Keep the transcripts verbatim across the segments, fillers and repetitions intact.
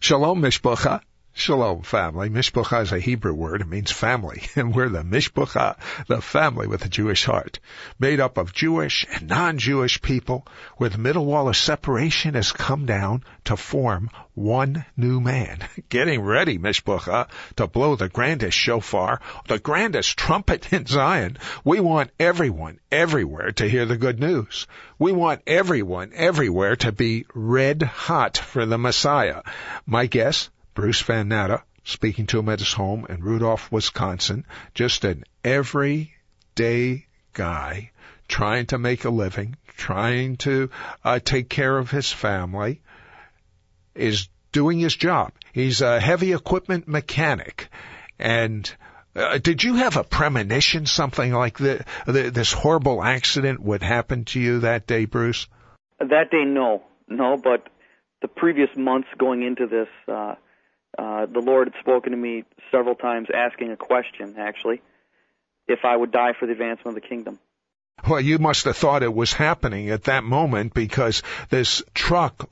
Shalom, Mishpacha. Shalom, family. Mishpacha is a Hebrew word. It means family. And we're the Mishpacha, the family with a Jewish heart, made up of Jewish and non-Jewish people, where the middle wall of separation has come down to form one new man. Getting ready, Mishpacha, to blow the grandest shofar, the grandest trumpet in Zion. We want everyone, everywhere to hear the good news. We want everyone, everywhere to be red hot for the Messiah. My guess, Bruce Van Natta, speaking to him at his home in Rudolph, Wisconsin, just an everyday guy trying to make a living, trying to uh, take care of his family, is doing his job. He's a heavy equipment mechanic. And uh, did you have a premonition something like the, the, this horrible accident would happen to you that day, Bruce? That day, no. No, but the previous months going into this, uh, Uh, the Lord had spoken to me several times asking a question, actually, if I would die for the advancement of the kingdom. Well, you must have thought it was happening at that moment because this truck...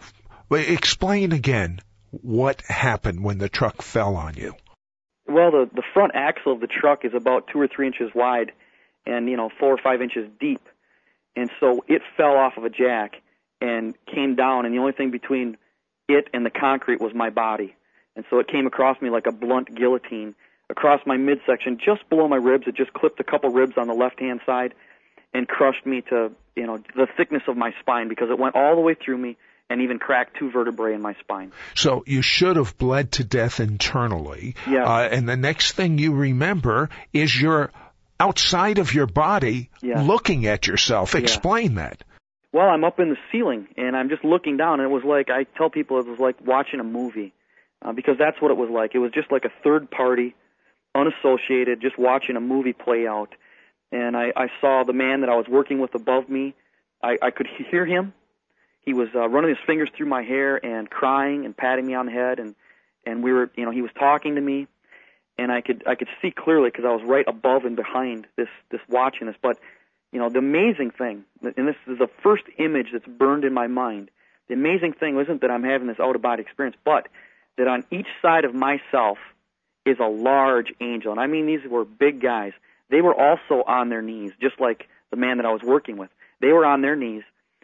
Explain again what happened when the truck fell on you. Well, the, the front axle of the truck is about two or three inches wide and, you know, four or five inches deep. And so it fell off of a jack and came down, and the only thing between it and the concrete was my body. And so it came across me like a blunt guillotine across my midsection, just below my ribs. It just clipped a couple ribs on the left-hand side and crushed me to, you know, the thickness of my spine because it went all the way through me and even cracked two vertebrae in my spine. So you should have bled to death internally. Yeah. Uh, and the next thing you remember is you're outside of your body yeah. looking at yourself. Explain yeah. that. Well, I'm up in the ceiling, and I'm just looking down, and it was like, I tell people it was like watching a movie. Uh, because that's what it was like. It was just like a third party, unassociated, just watching a movie play out. And I, I saw the man that I was working with above me. I, I could hear him. He was uh, running his fingers through my hair and crying and patting me on the head. And, and we were, you know, he was talking to me. And I could I could see clearly because I was right above and behind this, this watching this. But, you know, the amazing thing, and this is the first image that's burned in my mind, the amazing thing isn't that I'm having this out-of-body experience, but that on each side of myself is a large angel. And I mean, these were big guys. They were also on their knees, just like the man that I was working with. They were on their knees,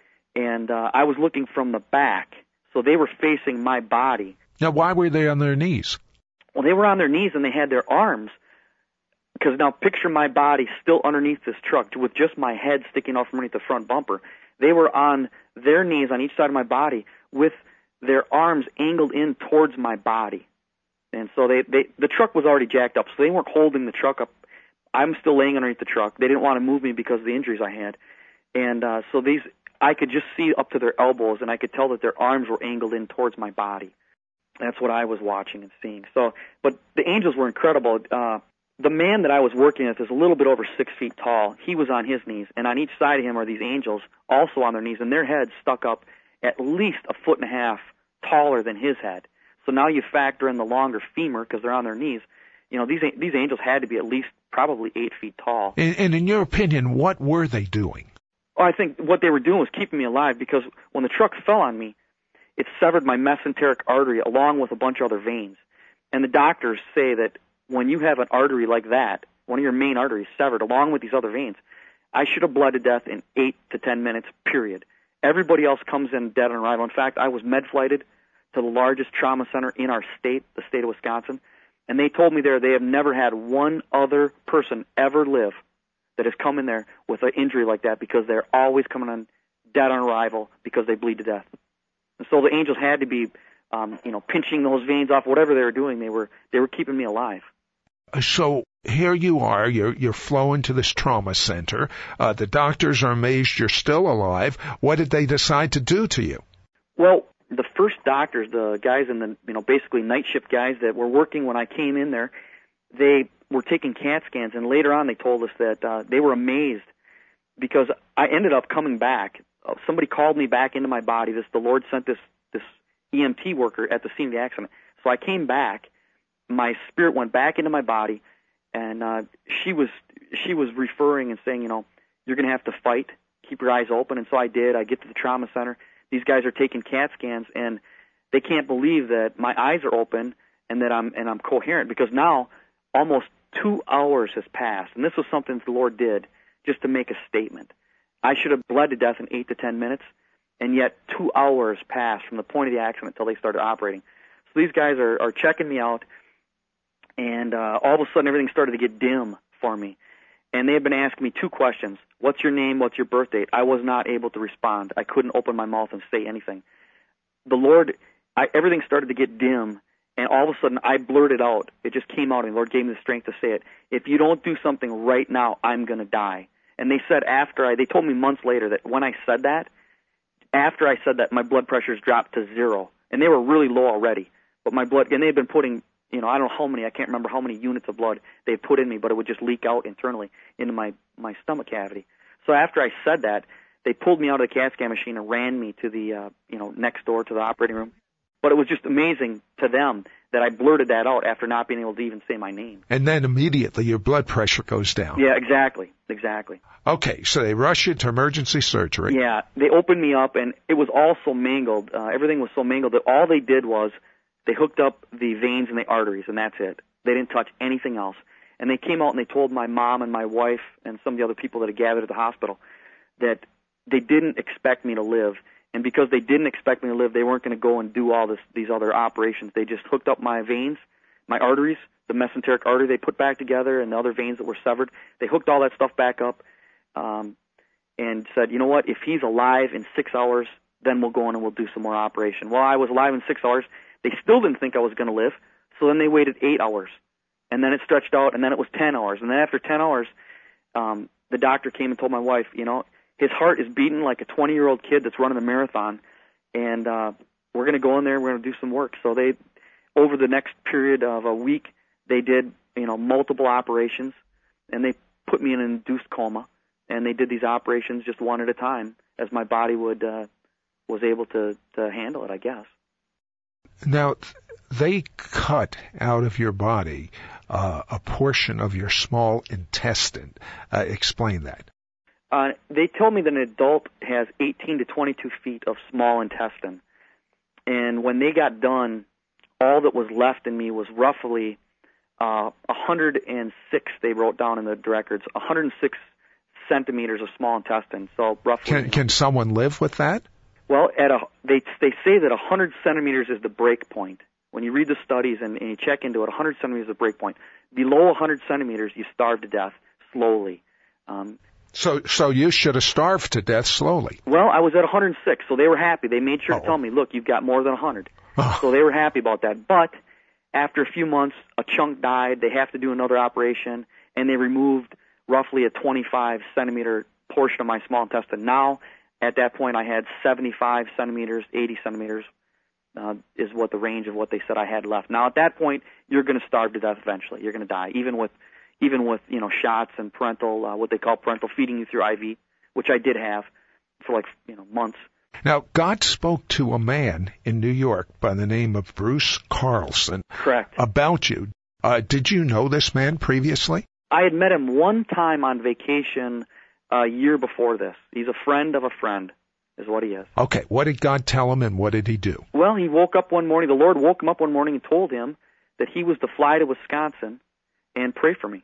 and uh, I was looking from the back, so they were facing my body. Now, why were they on their knees? Well, they were on their knees, and they had their arms, because now picture my body still underneath this truck with just my head sticking off from underneath the front bumper. They were on their knees on each side of my body with their arms angled in towards my body. And so they, they the truck was already jacked up, so they weren't holding the truck up. I'm still laying underneath the truck. They didn't want to move me because of the injuries I had. And uh, so these, I could just see up to their elbows, and I could tell that their arms were angled in towards my body. That's what I was watching and seeing. So, but the angels were incredible. Uh, the man that I was working with is a little bit over six feet tall. He was on his knees, and on each side of him are these angels also on their knees, and their heads stuck up at least a foot and a half taller than his head. So now you factor in the longer femur because they're on their knees. You know, these these angels had to be at least probably eight feet tall. And, and in your opinion, what were they doing? Oh, I think what they were doing was keeping me alive because when the truck fell on me, it severed my mesenteric artery along with a bunch of other veins. And the doctors say that when you have an artery like that, one of your main arteries severed along with these other veins, I should have bled to death in eight to ten minutes, period. Everybody else comes in dead on arrival. In fact, I was med-flighted to the largest trauma center in our state, the state of Wisconsin, and they told me there they have never had one other person ever live that has come in there with an injury like that because they're always coming on dead on arrival because they bleed to death. And so the angels had to be, um, you know, pinching those veins off, whatever they were doing. They were they were keeping me alive. So here you are, you're, you're flowing to this trauma center. Uh, the doctors are amazed you're still alive. What did they decide to do to you? Well, the first doctors, the guys in the, you know, basically night shift guys that were working when I came in there, they were taking CAT scans, and later on they told us that uh, they were amazed because I ended up coming back. Uh, somebody called me back into my body. This the Lord sent this this E M T worker at the scene of the accident. So I came back. My spirit went back into my body, and uh, she was she was referring and saying, you know, you're going to have to fight. Keep your eyes open. And so I did. I get to the trauma center. These guys are taking CAT scans, and they can't believe that my eyes are open and that I'm and I'm coherent, because now almost two hours has passed, and this was something the Lord did just to make a statement. I should have bled to death in eight to ten minutes, and yet two hours passed from the point of the accident until they started operating. So these guys are, are checking me out, and uh, all of a sudden everything started to get dim for me. And they had been asking me two questions. What's your name? What's your birth date? I was not able to respond. I couldn't open my mouth and say anything. The Lord, I, everything started to get dim, and all of a sudden I blurted out. It just came out, and the Lord gave me the strength to say it. If you don't do something right now, I'm going to die. And they said after I, they told me months later that when I said that, after I said that, my blood pressures dropped to zero. And they were really low already. But my blood, and they had been putting, you know, I don't know how many, I can't remember how many units of blood they had put in me, but it would just leak out internally into my, my stomach cavity. So after I said that, they pulled me out of the CAT scan machine and ran me to the, uh, you know, next door to the operating room. But it was just amazing to them that I blurted that out after not being able to even say my name. And then immediately your blood pressure goes down. Yeah, exactly, exactly. Okay, so they rush you to emergency surgery. Yeah, they opened me up, and it was all so mangled. Uh, everything was so mangled that all they did was they hooked up the veins and the arteries, and that's it. They didn't touch anything else. And they came out and they told my mom and my wife and some of the other people that had gathered at the hospital that they didn't expect me to live. And because they didn't expect me to live, they weren't going to go and do all this, these other operations. They just hooked up my veins, my arteries, the mesenteric artery they put back together, and the other veins that were severed. They hooked all that stuff back up um, and said, you know what, if he's alive in six hours, then we'll go in and we'll do some more operation. Well, I was alive in six hours. They still didn't think I was going to live, so then they waited eight hours. And then it stretched out, and then it was ten hours. And then after ten hours, um, the doctor came and told my wife, you know, his heart is beating like a twenty-year-old kid that's running a marathon, and uh, we're going to go in there and we're going to do some work. So they, over the next period of a week, they did, you know, multiple operations, and they put me in an induced coma, and they did these operations just one at a time as my body would uh, was able to, to handle it, I guess. Now, they cut out of your body uh, a portion of your small intestine. Uh, explain that. Uh, they told me that an adult has eighteen to twenty-two feet of small intestine. And when they got done, all that was left in me was roughly uh, one hundred six, they wrote down in the records, one hundred six centimeters of small intestine. So roughly. Can, can someone live with that? Well, at a, they they say that one hundred centimeters is the break point. When you read the studies and, and you check into it, one hundred centimeters is the break point. Below one hundred centimeters, you starve to death slowly. Um, so so you should have starved to death slowly. Well, I was at one hundred six, so they were happy. They made sure oh. to tell me, look, you've got more than one hundred. Oh. So they were happy about that. But after a few months, a chunk died. They have to do another operation, and they removed roughly a twenty-five centimeter portion of my small intestine. Now, at that point, I had seventy-five centimeters, eighty centimeters uh, is what the range of what they said I had left. Now, at that point, you're going to starve to death eventually. You're going to die, even with, even with you know shots and parental, uh, what they call parental feeding you through I V, which I did have for like you know months. Now, God spoke to a man in New York by the name of Bruce Carlson. Correct. About you. Uh, did you know this man previously? I had met him one time on vacation a year before this. He's a friend of a friend, is what he is. Okay, what did God tell him, and what did he do? Well, he woke up one morning. The Lord woke him up one morning and told him that he was to fly to Wisconsin and pray for me.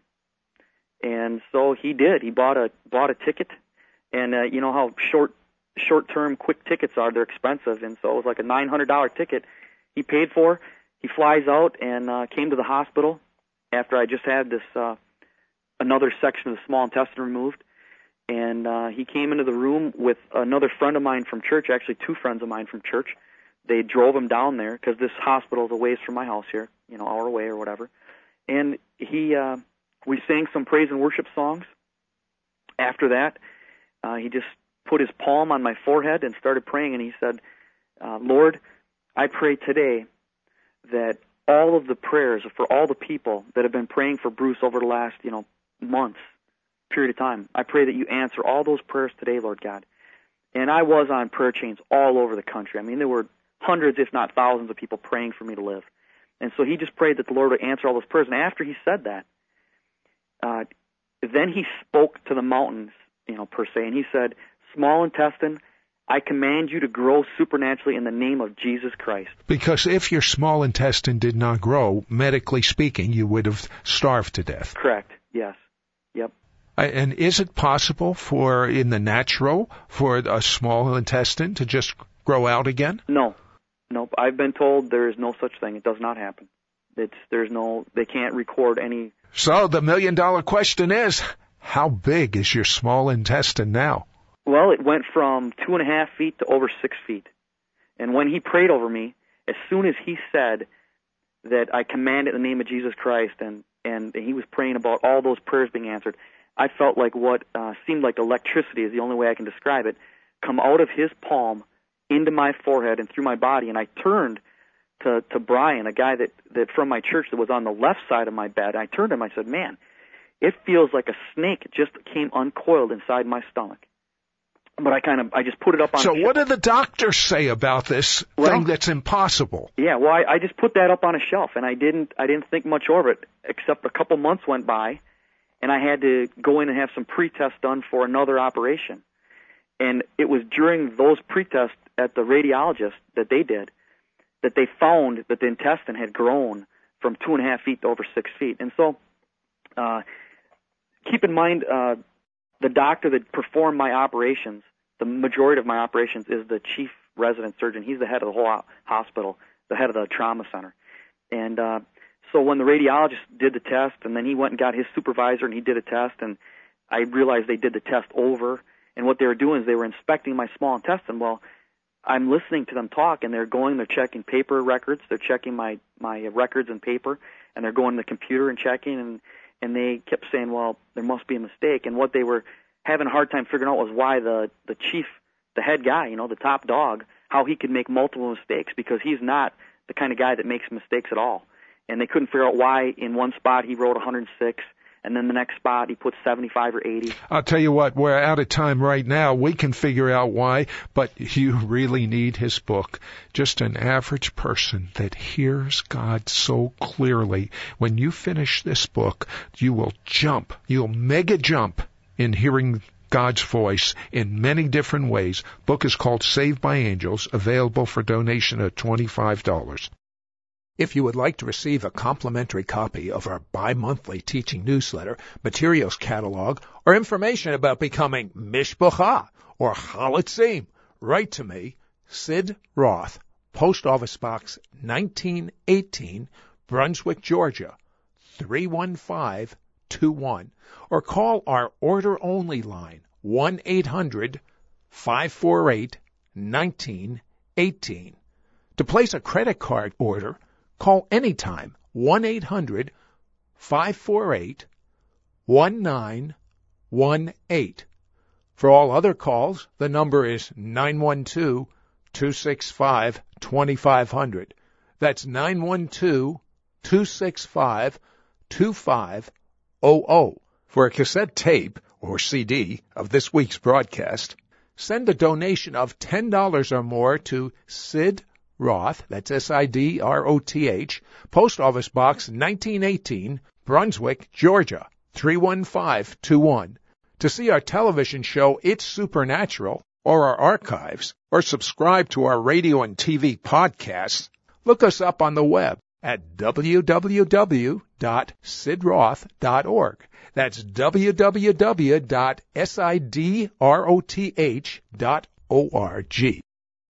And so he did. He bought a bought a ticket, and uh, you know how short short-term quick tickets are. They're expensive, and so it was like a nine hundred dollars ticket he paid for. He flies out and uh, came to the hospital after I just had this uh, another section of the small intestine removed. And uh, he came into the room with another friend of mine from church, actually two friends of mine from church. They drove him down there because this hospital is a ways from my house here, you know, hour away or whatever. And he, uh, we sang some praise and worship songs. After that, uh, he just put his palm on my forehead and started praying, and he said, uh, Lord, I pray today that all of the prayers for all the people that have been praying for Bruce over the last, you know, months, period of time, I pray that you answer all those prayers today, Lord God. And I was on prayer chains all over the country. I mean, there were hundreds, if not thousands, of people praying for me to live. And so he just prayed that the Lord would answer all those prayers. And after he said that, uh, then he spoke to the mountains, you know, per se, and he said, small intestine, I command you to grow supernaturally in the name of Jesus Christ. Because if your small intestine did not grow, medically speaking, you would have starved to death. Correct. Yes. Yep. And is it possible for, in the natural, for a small intestine to just grow out again? No. Nope. I've been told there is no such thing. It does not happen. It's, there's no, they can't record any. So the million dollar question is, how big is your small intestine now? Well, it went from two and a half feet to over six feet. And when he prayed over me, as soon as he said that I command it in the name of Jesus Christ, and, and he was praying about all those prayers being answered, I felt like what uh, seemed like electricity is the only way I can describe it, come out of his palm into my forehead and through my body. And I turned to, to Brian, a guy that, that from my church that was on the left side of my bed. I turned to him, I said, man, it feels like a snake just came uncoiled inside my stomach. But I kind of, I just put it up on. So a what do the doctors say about this well, thing that's impossible? Yeah, well, I, I just put that up on a shelf, and I didn't, I didn't think much of it, except a couple months went by, and I had to go in and have some pre-tests done for another operation. And it was during those pre-tests at the radiologist that they did that they found that the intestine had grown from two and a half feet to over six feet. And so, uh, keep in mind, uh, the doctor that performed my operations, the majority of my operations, is the chief resident surgeon. He's the head of the whole hospital, the head of the trauma center. And uh, so when the radiologist did the test, and then he went and got his supervisor and he did a test, and I realized they did the test over, and what they were doing is they were inspecting my small intestine. Well, I'm listening to them talk, and they're going, they're checking paper records, they're checking my, my records and paper, and they're going to the computer and checking, and and they kept saying, well, there must be a mistake. And what they were having a hard time figuring out was why the, the chief, the head guy, you know, the top dog, how he could make multiple mistakes, because he's not the kind of guy that makes mistakes at all. And they couldn't figure out why in one spot he wrote one hundred six, and then the next spot he put seventy-five or eighty. I'll tell you what, we're out of time right now. We can figure out why, but you really need his book. Just an average person that hears God so clearly. When you finish this book, you will jump. You'll mega jump in hearing God's voice in many different ways. Book is called Saved by Angels, available for donation at twenty-five dollars. If you would like to receive a complimentary copy of our bi-monthly teaching newsletter, materials catalog, or information about becoming Mishpacha or Chalatzim, write to me, Sid Roth, Post Office Box nineteen eighteen, Brunswick, Georgia, three one five two one, or call our order-only line, one eight hundred five four eight nineteen eighteen. To place a credit card order, call anytime, one eight hundred five four eight one nine one eight. For all other calls, the number is nine one two two six five two five zero zero. That's nine one two two six five two five zero zero. For a cassette tape or C D of this week's broadcast, send a donation of ten dollars or more to Sid Roth, that's S I D R O T H, Post Office Box nineteen eighteen, Brunswick, Georgia, three one five two one. To see our television show It's Supernatural, or our archives, or subscribe to our radio and T V podcasts, look us up on the web at w w w dot sid roth dot org. That's w w w dot sid roth dot org.